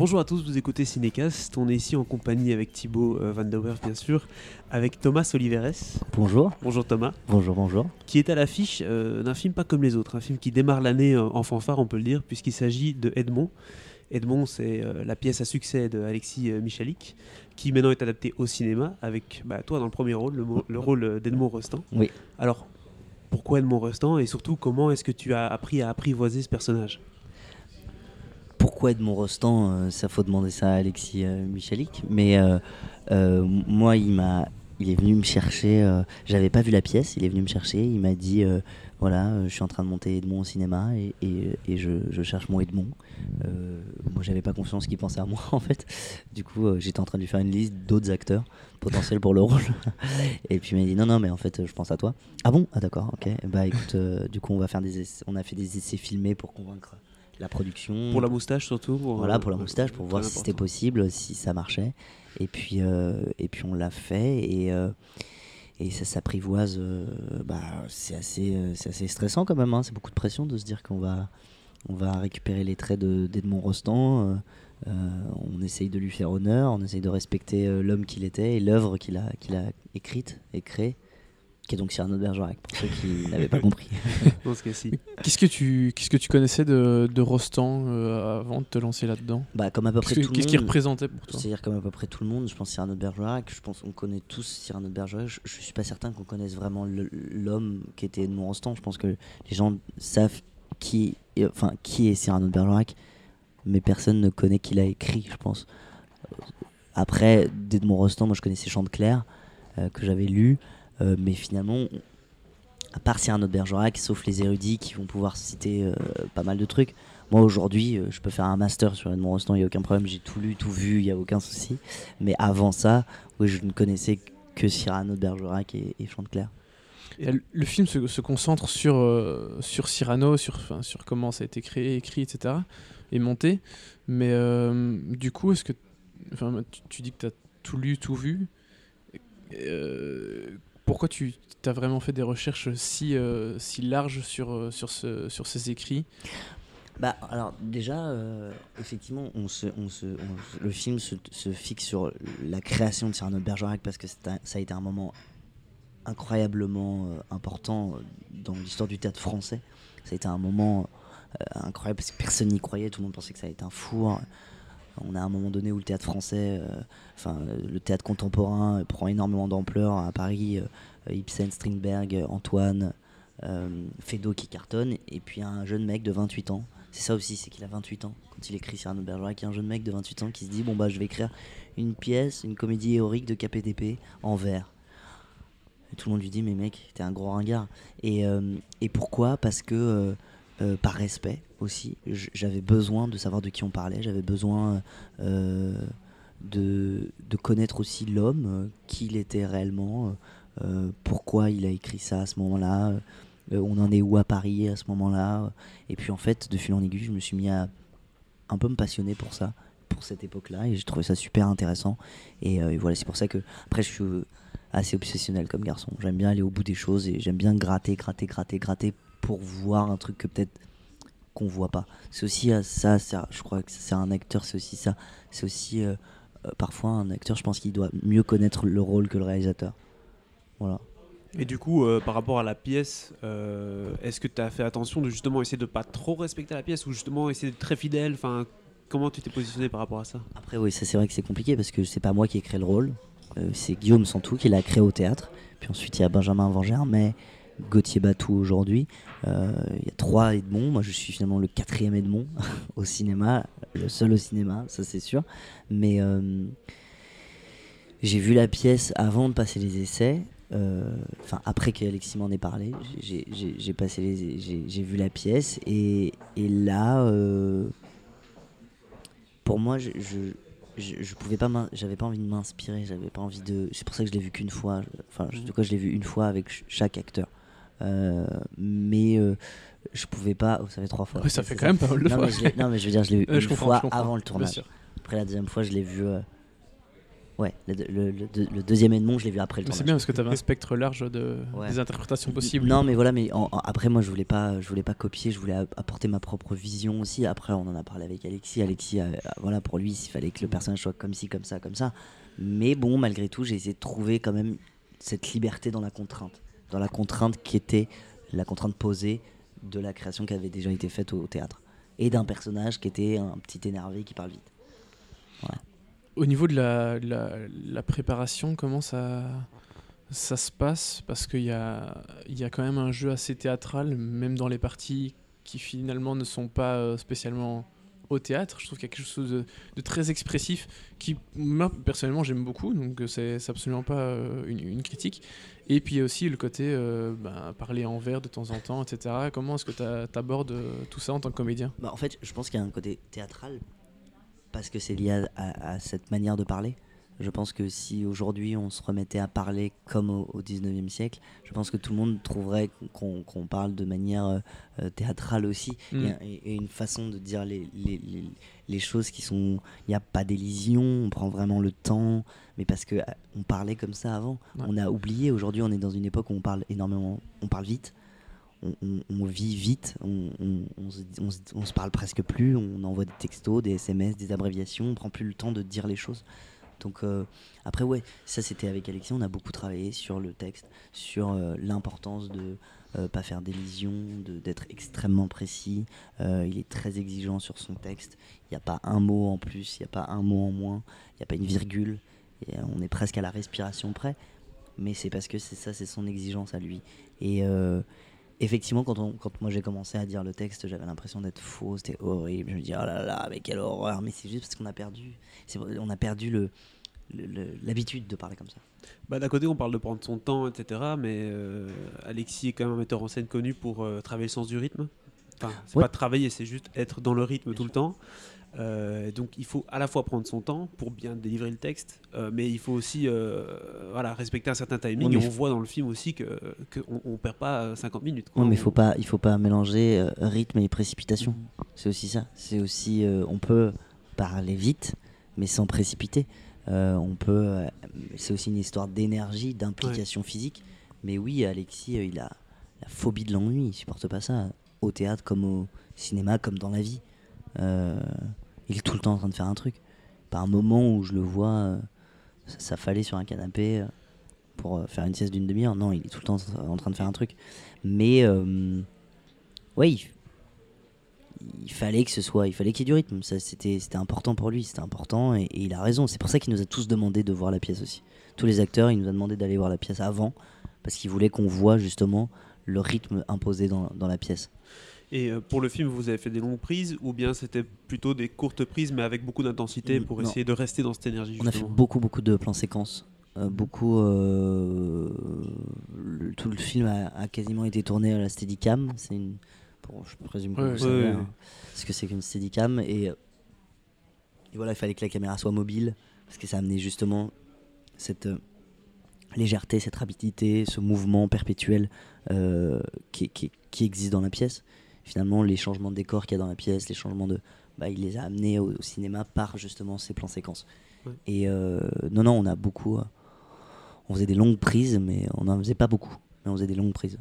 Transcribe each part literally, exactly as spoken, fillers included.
Bonjour à tous, vous écoutez Cinécast. On est ici en compagnie avec Thibaut euh, Van der Werf, bien sûr, avec Thomas Oliveres. Bonjour. Bonjour Thomas. Bonjour, bonjour. Qui est à l'affiche euh, d'un film pas comme les autres, un film qui démarre l'année en, en fanfare, on peut le dire, puisqu'il s'agit de Edmond. Edmond, c'est euh, la pièce à succès de Alexis euh, Michalik, qui maintenant est adaptée au cinéma, avec bah, toi dans le premier rôle, le, mo- le rôle d'Edmond Rostand. Oui. Alors, pourquoi Edmond Rostand, et surtout, comment est-ce que tu as appris à apprivoiser ce personnage ? Pourquoi Edmond Rostand, euh, ça faut demander ça à Alexis euh, Michalik. Mais euh, euh, moi, il m'a, il est venu me chercher. Euh, j'avais pas vu la pièce. Il est venu me chercher. Il m'a dit, euh, voilà, euh, je suis en train de monter Edmond au cinéma et, et, et je, je cherche mon Edmond. Euh, moi, j'avais pas confiance qu'il pensait à moi en fait. Du coup, euh, j'étais en train de lui faire une liste d'autres acteurs potentiels pour le rôle. Et puis il m'a dit, non, non, mais en fait, je pense à toi. Ah bon ? Ah d'accord, ok. Bah écoute, euh, du coup, on va faire des essais, on a fait des essais filmés pour convaincre la production. Pour la moustache surtout pour, Voilà, pour la euh, moustache, pour voir si important. c'était possible, si ça marchait. Et puis, euh, et puis on l'a fait et, euh, et ça s'apprivoise. Euh, bah, c'est, assez, euh, c'est assez stressant quand même, hein. C'est beaucoup de pression de se dire qu'on va, on va récupérer les traits de, d'Edmond Rostand. Euh, euh, on essaye de lui faire honneur, on essaye de respecter euh, l'homme qu'il était et l'œuvre qu'il a, qu'il a écrite et créée, qui est donc Cyrano de Bergerac, pour ceux qui n'avaient pas compris. Dans ce cas-ci. Qu'est-ce que tu, qu'est-ce que tu connaissais de, de Rostand euh, avant de te lancer là-dedans ? Bah, comme à peu près Qu'est-ce, tout que, le qu'est-ce monde. qu'il représentait pour toi ? C'est-à-dire comme à peu près tout le monde, je pense Cyrano de Bergerac, je pense qu'on connaît tous Cyrano de Bergerac, je, je suis pas certain qu'on connaisse vraiment le, l'homme qui était Edmond Rostand. Je pense que les gens savent qui, enfin, qui est Cyrano de Bergerac, mais personne ne connaît qui l'a écrit, je pense. Après, d'Edmond Rostand, moi je connaissais Chanteclair, euh, que j'avais lu, euh, mais finalement, à part Cyrano de Bergerac, sauf les érudits qui vont pouvoir citer euh, pas mal de trucs, moi aujourd'hui euh, je peux faire un master sur Edmond Rostand, il n'y a aucun problème, j'ai tout lu, tout vu, il n'y a aucun souci. Mais avant ça, oui, je ne connaissais que Cyrano de Bergerac et, et Chanteclair. Et le film se, se concentre sur, euh, sur Cyrano, sur, enfin, sur comment ça a été créé, écrit, et cetera, et monté. Mais euh, du coup, est-ce que, enfin, tu, tu dis que tu as tout lu, tout vu. Euh, pourquoi tu as vraiment fait des recherches si, euh, si larges sur, euh, sur, ce, sur ces écrits ? Bah, alors déjà, euh, effectivement, on se, on se, on, le film se, se fixe sur la création de Cyrano de Bergerac parce que c'est un, ça a été un moment incroyablement euh, important dans l'histoire du théâtre français. Ça a été un moment euh, incroyable parce que personne n'y croyait, tout le monde pensait que ça allait être un four. On a un moment donné où le théâtre français, enfin euh, le théâtre contemporain euh, prend énormément d'ampleur à Paris. Euh, Ibsen, Strindberg, Antoine, euh, Feydeau qui cartonne, et puis un jeune mec de vingt-huit ans. C'est ça aussi, c'est qu'il a vingt-huit ans quand il écrit Cyrano de Bergerac. Il y a un jeune mec de vingt-huit ans qui se dit bon bah je vais écrire une pièce, une comédie héroïque de K P D P en vers. Et tout le monde lui dit mais mec t'es un gros ringard. Et, euh, et pourquoi ? Parce que euh, euh, par respect aussi, j'avais besoin de savoir de qui on parlait, j'avais besoin euh, de, de connaître aussi l'homme, euh, qui il était réellement, euh, pourquoi il a écrit ça à ce moment-là, euh, on en est où à Paris à ce moment-là. Et puis en fait, de fil en aiguille, je me suis mis à un peu me passionner pour ça, pour cette époque-là, et j'ai trouvé ça super intéressant. Et, euh, et voilà, c'est pour ça que, après, je suis assez obsessionnel comme garçon. J'aime bien aller au bout des choses et j'aime bien gratter, gratter, gratter, gratter pour voir un truc que peut-être qu'on voit pas. C'est aussi euh, ça, ça, je crois que c'est un acteur, c'est aussi ça. C'est aussi euh, euh, parfois un acteur, je pense qu'il doit mieux connaître le rôle que le réalisateur. Voilà. Et du coup, euh, par rapport à la pièce, euh, est-ce que tu as fait attention de justement essayer de pas trop respecter la pièce ou justement essayer d'être très fidèle ? Enfin, comment tu t'es positionné par rapport à ça ? Après oui, ça c'est vrai que c'est compliqué parce que c'est pas moi qui ai créé le rôle, euh, c'est Guillaume Santou qui l'a créé au théâtre. Puis ensuite il y a Benjamin Vangermet, Gauthier Batou aujourd'hui. Euh, il y a trois Edmond, moi je suis finalement le quatrième Edmond au cinéma, le seul au cinéma, ça c'est sûr. Mais euh, j'ai vu la pièce avant de passer les essais. Enfin euh, après qu'Alexis m'en ait parlé, j'ai, j'ai, j'ai passé les, j'ai, j'ai vu la pièce et, et là, euh, pour moi, je, je, je, je pouvais pas, j'avais pas envie de m'inspirer, j'avais pas envie de, c'est pour ça que je l'ai vu qu'une fois. Enfin, en tout cas, je l'ai vu une fois avec ch- chaque acteur. Euh, mais euh, je pouvais pas. Oh, ça fait trois fois. Oui, ça fait quand ça. même pas mal de non, fois. Mais je non, mais je veux dire, je l'ai vu euh, une je fois je avant le tournage. Après la deuxième fois, je l'ai vu. Euh, Ouais, le, le, le, le deuxième Edmond, je l'ai vu après le Mais tournage. c'est bien parce que tu avais un spectre large de, Ouais. des interprétations possibles. Non, mais voilà, mais en, en- après, moi, je voulais pas, je voulais pas copier, je voulais a- apporter ma propre vision aussi. Après, on en a parlé avec Alexis. Alexis, euh, voilà, pour lui, il fallait que le personnage soit comme ci, comme ça, comme ça. Mais bon, malgré tout, j'ai essayé de trouver quand même cette liberté dans la contrainte, dans la contrainte qui était la contrainte posée de la création qui avait déjà été faite au, au théâtre et d'un personnage qui était un petit énervé qui parle vite. Voilà. Au niveau de la, la, la préparation, comment ça, ça se passe? Parce qu'il y a, il y a quand même un jeu assez théâtral, même dans les parties qui finalement ne sont pas euh, spécialement au théâtre. Je trouve qu'il y a quelque chose de, de très expressif qui, moi, personnellement, j'aime beaucoup, donc c'est, c'est absolument pas euh, une, une critique. Et puis il y a aussi le côté euh, ben, parler en vers de temps en temps, et cetera. Comment est-ce que tu abordes tout ça en tant que comédien? Bah, en fait, je pense qu'il y a un côté théâtral parce que c'est lié à, à- à cette manière de parler. Je pense que si aujourd'hui on se remettait à parler comme au, au dix-neuvième siècle, je pense que tout le monde trouverait qu'on, qu'on parle de manière euh, euh, théâtrale aussi. Mm. Et, et- et une façon de dire les, les, les, les choses qui sont... Il n'y a pas d'élision, on prend vraiment le temps, mais parce que euh, on parlait comme ça avant. Ouais. On a oublié, aujourd'hui on est dans une époque où on parle énormément, on parle vite. On, on- on vit vite, on, on- on se, on se- on se parle presque plus, on envoie des textos, des S M S, des abréviations, on prend plus le temps de dire les choses. Donc euh, après ouais, ça c'était avec Alexis, on a beaucoup travaillé sur le texte, sur euh, l'importance de euh, pas faire d'élision, de, d'être extrêmement précis. Euh, il est très exigeant sur son texte, il n'y a pas un mot en plus, il n'y a pas un mot en moins, il n'y a pas une virgule, et, euh, on est presque à la respiration près, mais c'est parce que c'est ça, c'est son exigence à lui. Et... Euh, Effectivement, quand, on, quand moi j'ai commencé à dire le texte, j'avais l'impression d'être faux, c'était horrible. Je me dis oh là là, mais quelle horreur! Mais c'est juste parce qu'on a perdu, c'est, on a perdu le, le- le- l'habitude de parler comme ça. Bah, d'un côté, on parle de prendre son temps, et cetera. Mais euh, Alexis est quand même un metteur en scène connu pour euh, travailler le sens du rythme. Enfin, c'est Ouais. pas travailler, c'est juste être dans le rythme tout le temps. Euh, donc, il faut à la fois prendre son temps pour bien délivrer le texte, euh, mais il faut aussi euh, voilà, respecter un certain timing. Ouais, mais et on f- voit dans le film aussi que, que on, on perd pas euh, cinquante minutes. Quoi. Ouais, mais On- faut pas, il faut pas mélanger euh, rythme et précipitation. Mhm. C'est aussi ça. C'est aussi, euh, on peut parler vite, mais sans précipiter. Euh, on peut, euh, c'est aussi une histoire d'énergie, d'implication physique. Mais oui, Alexis, euh, il a la phobie de l'ennui. Il supporte pas ça, au théâtre comme au cinéma, comme dans la vie. Euh, il est tout le temps en train de faire un truc. Pas un moment où je le vois euh, s'affaler sur un canapé euh, pour euh, faire une sieste d'une demi-heure. Non, il est tout le temps en train de faire un truc. Mais euh, ouais, il, il fallait que ce soit, il fallait qu'il y ait du rythme. Ça, c'était, c'était important pour lui, c'était important et, et il a raison. C'est pour ça qu'il nous a tous demandé de voir la pièce aussi. Tous les acteurs, il nous a demandé d'aller voir la pièce avant parce qu'il voulait qu'on voit justement le rythme imposé dans, dans la pièce. Et euh, pour le film, vous avez fait des longues prises ou bien c'était plutôt des courtes prises mais avec beaucoup d'intensité Mm, pour non. essayer de rester dans cette énergie On a fait justement. beaucoup beaucoup de plans séquences. Euh, beaucoup. euh, le- tout le film a, a quasiment été tourné à la Steadicam. C'est une. Bon, je présume que Ouais, vous ouais, savez ouais, hein, ouais. ce que c'est qu'une Steadicam et, et voilà, il fallait que la caméra soit mobile parce que ça amenait justement cette euh, légèreté, cette rapidité, ce mouvement perpétuel euh, qui, qui, qui existe dans la pièce. Finalement, les changements de décor qu'il y a dans la pièce, les changements de, bah, il les a amenés au, au cinéma par justement ces plans séquences. Ouais. Et euh, non, non, on a beaucoup. euh, on faisait des longues prises, mais on n'en faisait pas beaucoup. Mais on faisait des longues prises.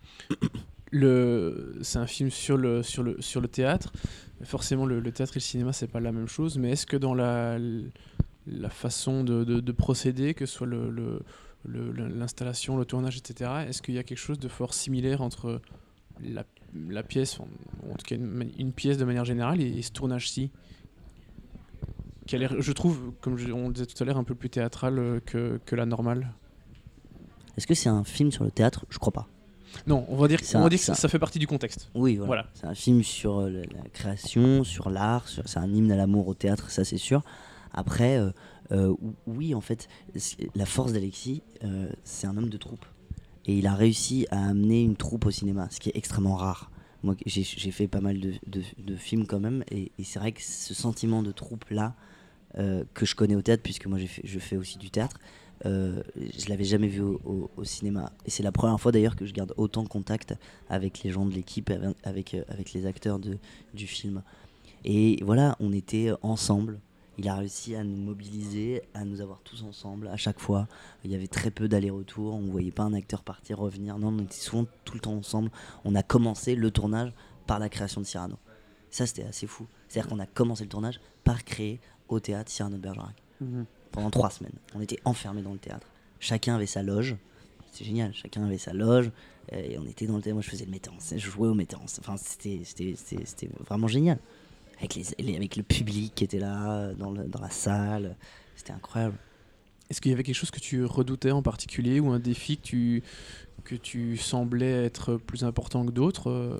Le, c'est un film sur le, sur le, sur le théâtre. Forcément, le, le théâtre et le cinéma, c'est pas la même chose. Mais est-ce que dans la, la façon de, de, de procéder, que ce soit le, le, le- l'installation, le tournage, et cetera, est-ce qu'il y a quelque chose de fort similaire entre la, la pièce, en, en tout cas une, une pièce de manière générale, et, et ce tournage-ci qui a l'air, je trouve, comme je- on le disait tout à l'heure, un peu plus théâtral euh, que, que la normale. Est-ce que c'est un film sur le théâtre ? Je crois pas. Non, on va dire, C'est on un- va dire que c'est ça, un- ça fait partie du contexte. Oui, voilà. Voilà. C'est un film sur euh, la, la création, sur l'art, sur, c'est un hymne à l'amour au théâtre, ça c'est sûr. Après, euh, euh, oui, en fait, c'est- la force d'Alexis, euh, c'est un homme de troupe. Et il a réussi à amener une troupe au cinéma, ce qui est extrêmement rare. Moi, j'ai, j'ai fait pas mal de, de- de films quand même, et, et c'est vrai que ce sentiment de troupe-là, euh, que je connais au théâtre, puisque moi j'ai fait, je fais aussi du théâtre, euh, je l'avais jamais vu au, au- au cinéma. Et c'est la première fois d'ailleurs que je garde autant contact avec les gens de l'équipe, avec, avec, euh, avec les acteurs de, du film. Et voilà, on était ensemble, il a réussi à nous mobiliser, à nous avoir tous ensemble à chaque fois. Il y avait très peu d'allers-retours, on ne voyait pas un acteur partir, revenir. Non, on était souvent tout le temps ensemble. On a commencé le tournage par la création de Cyrano. Ça, c'était assez fou. C'est-à-dire qu'on a commencé le tournage par créer au théâtre Cyrano de Bergerac. Mmh. Pendant trois semaines. On était enfermés dans le théâtre. Chacun avait sa loge. C'était génial. Chacun avait sa loge. Et on était dans le théâtre. Moi, je faisais le metteur en scène. Je jouais au metteur en scène. Enfin, c'était, c'était, c'était, c'était vraiment génial. Avec, les, les, avec le public qui était là, dans, le, dans la salle. C'était incroyable. Est-ce qu'il y avait quelque chose que tu redoutais en particulier ou un défi que tu, que tu semblais être plus important que d'autres euh,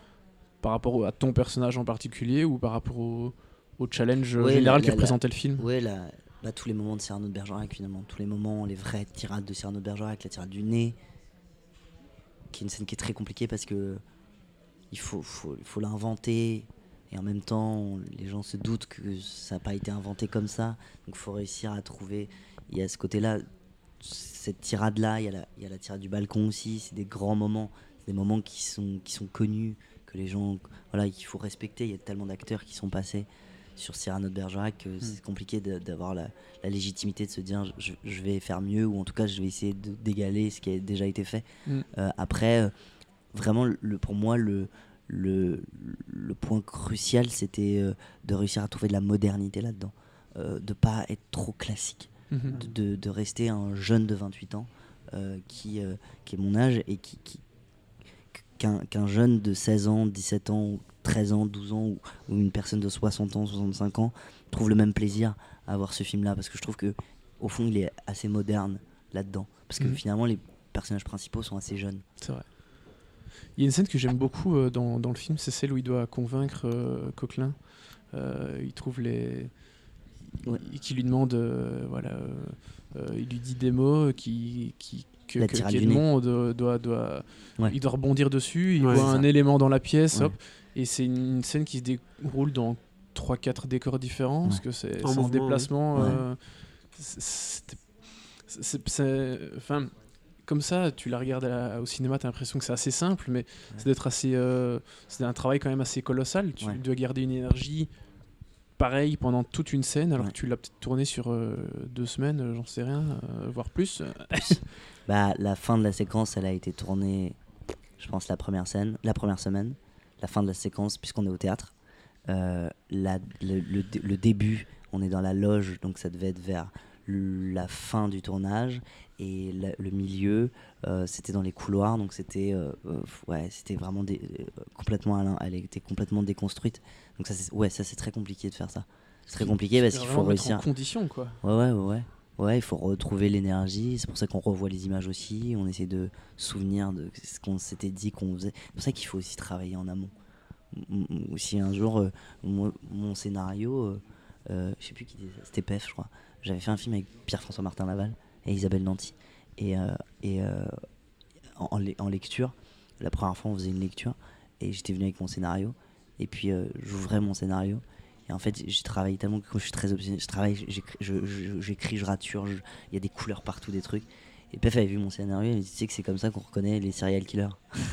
par rapport à ton personnage en particulier ou par rapport au, au challenge ouais, général la, que la, représentait le film? Oui, bah, tous les moments de Cyrano de Bergerac, finalement. Tous les moments, les vraies tirades de Cyrano de Bergerac, la tirade du nez, qui est une scène qui est très compliquée parce que il faut, faut, faut l'inventer. Et en même temps, les gens se doutent que ça n'a pas été inventé comme ça. Donc il faut réussir à trouver... Il y a ce côté-là, cette tirade-là, il y a la, il y a la tirade du balcon aussi. C'est des grands moments, des moments qui sont, qui sont connus, que les gens... Voilà, qu'il faut respecter. Il y a tellement d'acteurs qui sont passés sur Cyrano de Bergerac que mmh. c'est compliqué de, d'avoir la, la légitimité de se dire je, je vais faire mieux, ou en tout cas je vais essayer de, d'égaler ce qui a déjà été fait. Mmh. Euh, après, euh, vraiment, le, pour moi, le... Le, le point crucial, c'était euh, de réussir à trouver de la modernité là-dedans, euh, de ne pas être trop classique, mmh. de, de, de rester un jeune de vingt-huit ans euh, qui, euh, qui est mon âge et qui, qui, qu'un, qu'un jeune de seize ans, dix-sept ans, treize ans, douze ans ou, ou une personne de soixante ans, soixante-cinq ans trouve le même plaisir à voir ce film-là, parce que je trouve qu'au fond il est assez moderne là-dedans, parce que mmh. finalement les personnages principaux sont assez jeunes. C'est vrai. Il y a une scène que j'aime beaucoup euh, dans, dans le film, c'est celle où il doit convaincre euh, Coquelin. Euh, il trouve les... Ouais. Il, qui lui demande... Euh, voilà, euh, il lui dit des mots qui, qui, que, que qu'Edmond doit... doit, doit ouais. Il doit rebondir dessus, il ouais, voit un ça. élément dans la pièce, ouais. hop, et c'est une, une scène qui se déroule dans trois quatre décors différents, ouais. parce que c'est, c'est un déplacement... Ouais. Euh, c'est, c'est, c'est, c'est, enfin... Comme ça, tu la regardes à la, au cinéma, tu as l'impression que c'est assez simple, mais ouais. c'est d'être assez, euh, c'est un travail quand même assez colossal. Tu ouais. dois garder une énergie pareille pendant toute une scène, alors ouais. que tu l'as peut-être tournée sur euh, deux semaines, j'en sais rien, euh, voire plus. Bah, la fin de la séquence, elle a été tournée, je pense, la première scène, la première semaine. La fin de la séquence, puisqu'on est au théâtre. Euh, la, le, le, le début, on est dans la loge, donc ça devait être vers la fin du tournage, et la, le milieu euh, c'était dans les couloirs, donc c'était euh, euh, ouais c'était vraiment dé, euh, complètement elle était complètement déconstruite, donc ça c'est ouais ça c'est très compliqué de faire ça, c'est très compliqué parce qu'il faut réussir en condition quoi. Ouais ouais ouais ouais il faut retrouver l'énergie, c'est pour ça qu'on revoit les images aussi, on essaie de se souvenir de ce qu'on s'était dit qu'on faisait, c'est pour ça qu'il faut aussi travailler en amont. M- si un jour euh, mon, mon scénario euh, euh, je sais plus qui disait ça, c'était P E F je crois. J'avais fait un film avec Pierre-François Martin Laval et Isabelle Nanty. Et, euh, et euh, en, en lecture, la première fois on faisait une lecture et j'étais venu avec mon scénario. Et puis euh, j'ouvrais mon scénario. Et en fait, j'ai travaillé tellement que je suis très obsédé. Je travaille, j'écris, je, je, j'écris, je rature. Il y a des couleurs partout, des trucs. Et P E F avait vu mon scénario et il dit, tu sais que c'est comme ça qu'on reconnaît les serial killers.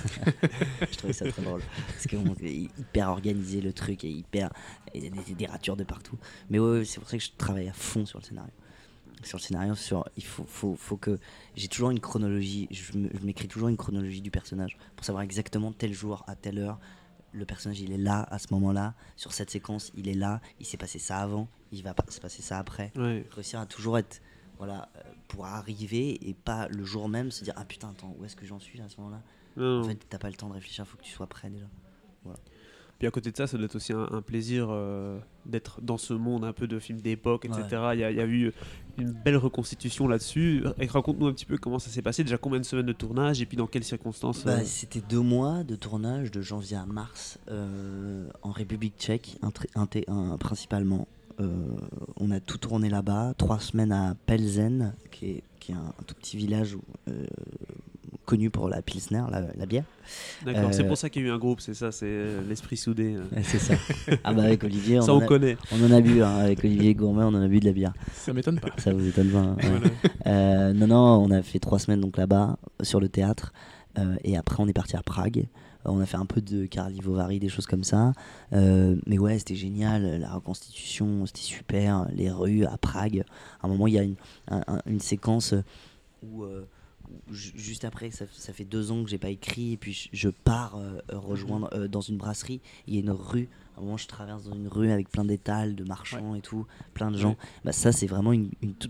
Je trouvais ça très drôle. Parce qu'on est hyper organisé le truc et hyper. Il y a des, des ratures de partout. Mais ouais, ouais, c'est pour ça que je travaille à fond sur le scénario. Sur le scénario, sur, il faut, faut, faut que. J'ai toujours une chronologie. Je, me, je m'écris toujours une chronologie du personnage pour savoir exactement tel jour, à telle heure. Le personnage il est là à ce moment-là. Sur cette séquence, il est là. Il s'est passé ça avant. Il va se passer ça après. Ouais. Réussir à toujours être. Voilà, euh, pour arriver et pas le jour même se dire ah putain attends où est-ce que j'en suis à ce moment-là. Non. En fait t'as pas le temps de réfléchir, faut que tu sois prêt déjà. Voilà. Puis à côté de ça, ça doit être aussi un, un plaisir euh, d'être dans ce monde un peu de films d'époque, et cetera. Il ouais. y, y a eu une belle reconstitution là-dessus. Et raconte-nous un petit peu comment ça s'est passé, déjà combien de semaines de tournage et puis dans quelles circonstances. Bah, euh... C'était deux mois de tournage de janvier à mars euh, en République tchèque, un, un, un, principalement. Euh, on a tout tourné là-bas, trois semaines à Pelzen, qui est, qui est un, un tout petit village où, euh, connu pour la Pilsner, la, la bière. D'accord, euh, c'est pour ça qu'il y a eu un groupe, c'est ça, c'est euh, l'esprit soudé. Euh. C'est ça. Ah bah avec Olivier, on, ça en, on a, connaît. On en a bu, hein, avec Olivier Gourmet, on en a bu de la bière. Ça m'étonne pas. Ça vous étonne pas. Hein, ouais. Voilà. euh, non, non, on a fait trois semaines donc là-bas, sur le théâtre, euh, et après on est parti à Prague, on a fait un peu de Karlovy, des choses comme ça. Euh, mais ouais, c'était génial. La reconstitution, c'était super. Les rues à Prague. À un moment, il y a une, un, un, une séquence où, euh, où juste après, ça, ça fait deux ans que j'ai pas écrit. Et puis je, je pars euh, rejoindre euh, dans une brasserie. Il y a une rue. À un moment, je traverse dans une rue avec plein d'étals, de marchands ouais. et tout, plein de gens. Ouais. Bah, ça, c'est vraiment une, une toute.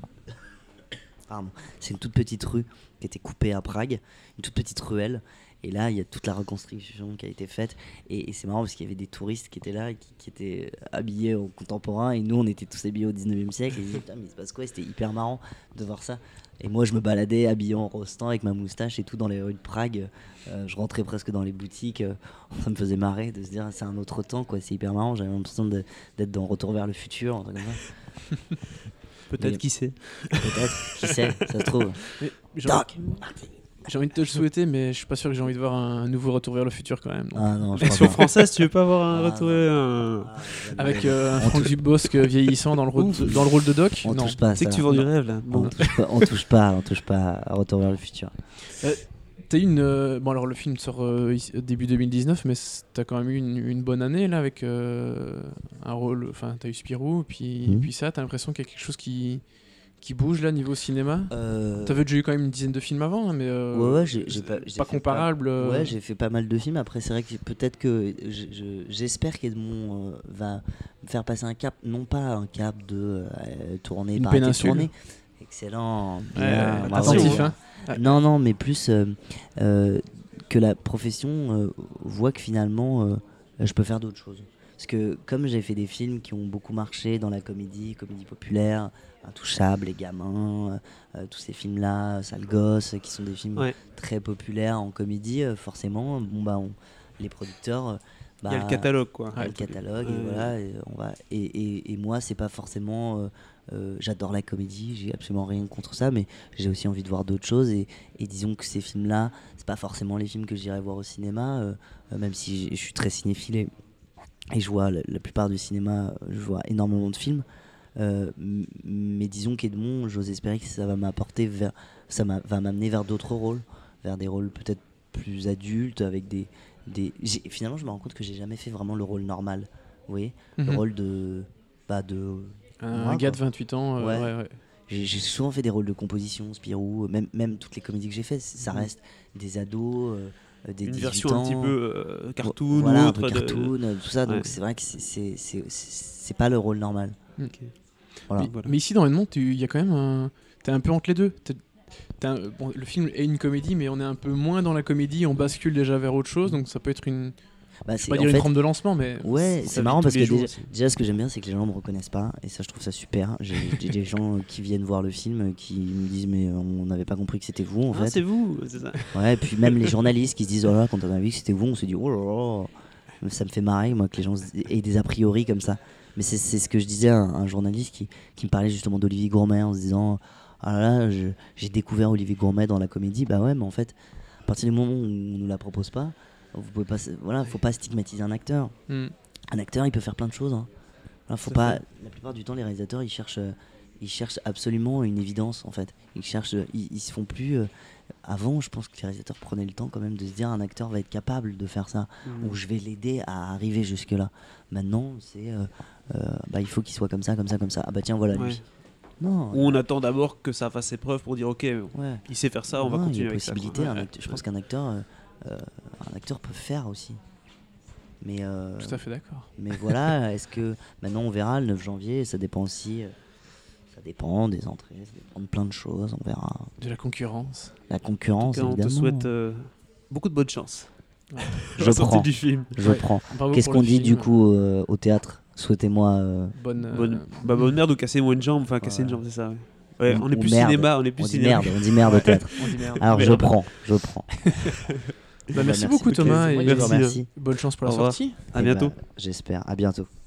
Pardon. C'est une toute petite rue qui était coupée à Prague, une toute petite ruelle. Et là, il y a toute la reconstruction qui a été faite. Et, et c'est marrant parce qu'il y avait des touristes qui étaient là, qui, qui étaient habillés au contemporain. Et nous, on était tous habillés au dix-neuvième siècle. Et ils disaient, putain, mais il se passe quoi ? C'était hyper marrant de voir ça. Et moi, je me baladais habillé en rostant avec ma moustache et tout dans les rues de Prague. Euh, je rentrais presque dans les boutiques. Euh, ça me faisait marrer de se dire, c'est un autre temps, quoi. C'est hyper marrant. J'avais l'impression de, d'être dans Retour vers le futur, un truc comme ça. Peut-être, mais, qui sait. Peut-être, qui sait, ça se trouve. Mais, Doc J'ai envie de te le souhaiter, mais je suis pas sûr que j'ai envie de voir un nouveau Retour vers le futur quand même. Donc. Ah non, je Version française, tu veux pas avoir un ah, retour un... ah, avec euh, un Franck Dubosc vieillissant dans le rôle de, dans le rôle de Doc. On non. touche pas à c'est ça. que tu vends du rêve là. Bon. On, touche pas, on touche pas, on touche pas à Retour vers le futur. Euh, t'as eu une euh, bon alors le film sort euh, début deux mille dix-neuf, mais t'as quand même eu une, une bonne année là avec euh, un rôle. Enfin, t'as eu Spirou, puis mmh. puis ça. T'as l'impression qu'il y a quelque chose qui qui bouge là niveau cinéma. euh... T'avais déjà eu quand même une dizaine de films avant, hein, mais euh, ouais, ouais, j'ai, j'ai pas, j'ai pas comparable. Pas... Euh... Ouais, j'ai fait pas mal de films. Après, c'est vrai que peut-être que je, je, j'espère qu'Edmond euh, va me faire passer un cap, non pas un cap de euh, tourner une par péninsule. Tourner. Excellent. Bien, ouais, bravo, attentif. hein. Ouais. Non, non, mais plus euh, euh, que la profession euh, voit que finalement, euh, je peux faire d'autres choses. Parce que comme j'ai fait des films qui ont beaucoup marché dans la comédie, comédie populaire, Intouchable, Les Gamins, euh, tous ces films-là, Sale Gosse, qui sont des films ouais. très populaires en comédie, euh, forcément, bon bah on, les producteurs, euh, bah, il y a le catalogue quoi. Il y a le catalogue, et voilà, et, on va, et, et, et moi c'est pas forcément, euh, euh, j'adore la comédie, j'ai absolument rien contre ça, mais j'ai aussi envie de voir d'autres choses, et, et disons que ces films-là, c'est pas forcément les films que j'irai voir au cinéma, euh, euh, même si je suis très cinéphile et, et je vois la, la plupart du cinéma, je vois énormément de films. Euh, mais disons qu'Edmond, j'ose espérer que ça va m'apporter vers, ça m'a, va m'amener vers d'autres rôles, vers des rôles peut-être plus adultes, avec des, des... J'ai, finalement je me rends compte que j'ai jamais fait vraiment le rôle normal, vous voyez, mm-hmm. le rôle de, bah de un moi, gars quoi. de vingt-huit ans, euh, ouais. Ouais, ouais. J'ai, j'ai souvent fait des rôles de composition, Spirou, même, même toutes les comédies que j'ai fait, ça reste mm-hmm. des ados. Euh, Des une dix-huit version ans, un petit peu euh, cartoon voilà, ou un autre peu de... cartoon, tout ça, donc ouais. c'est vrai que c'est, c'est, c'est, c'est pas le rôle normal. Okay. Voilà. Mais, voilà. mais ici dans Edmond, il y a quand même un... T'es un peu entre les deux. T'es, t'es un... bon, le film est une comédie, mais on est un peu moins dans la comédie, on bascule déjà vers autre chose, donc ça peut être une... Bah, je vais pas dire fait... une trempe de lancement, mais... Ouais, c'est marrant parce que déjà, déjà ce que j'aime bien, c'est que les gens me reconnaissent pas, et ça je trouve ça super. J'ai, j'ai des gens qui viennent voir le film, qui me disent mais on n'avait pas compris que c'était vous en ah, fait. c'est vous, c'est ça. Ouais, et puis même les journalistes qui se disent oh là, quand on a vu que c'était vous, on se dit oh là là. Ça me fait marrer moi que les gens aient des a priori comme ça. Mais c'est, c'est ce que je disais à un, un journaliste qui, qui me parlait justement d'Olivier Gourmet en se disant ah là là, je, j'ai découvert Olivier Gourmet dans la comédie. Bah ouais, mais en fait, à partir du moment où on nous la propose pas, vous pouvez pas, voilà, faut pas stigmatiser un acteur. Mm. Un acteur, il peut faire plein de choses. Hein. Alors, faut pas, la plupart du temps, les réalisateurs, ils cherchent, ils cherchent absolument une évidence en fait. Ils cherchent, ils, ils se font plus. Euh, avant, je pense que les réalisateurs prenaient le temps quand même de se dire un acteur va être capable de faire ça, mm. ou je vais l'aider à arriver jusque là. Maintenant, c'est, euh, euh, bah, il faut qu'il soit comme ça, comme ça, comme ça. Ah bah tiens, voilà ouais. lui. Non. Ou on attend d'abord que ça fasse ses preuves pour dire ok, ouais. il sait faire ça, on non, va continuer avec possibilité, ça. Un acteur, je pense qu'un acteur, euh, euh, un acteur peut faire aussi. Mais euh, tout à fait d'accord. Mais voilà, est-ce que maintenant on verra le neuf janvier, ça dépend aussi, euh, ça dépend des entrées, ça dépend de plein de choses, on verra. De la concurrence. La concurrence, en tout cas, évidemment. On te souhaite euh, beaucoup de bonne chance. Ouais. Je prends. Du film. Je ouais. prends. Bravo Qu'est-ce qu'on dit film. du coup euh, au théâtre? Souhaitez-moi euh... bonne, euh... bonne, bah, bonne merde ou cassez-moi une jambe, enfin casser ouais. une jambe, c'est ça. Ouais. Ouais, on, on est plus merde. cinéma, on est plus on cinéma. Dit merde, on dit merde au théâtre. Alors je prends, je prends. Bah, merci, merci beaucoup Thomas, et merci. merci. Bonne chance pour la sortie. À bientôt. Bah, j'espère, à bientôt.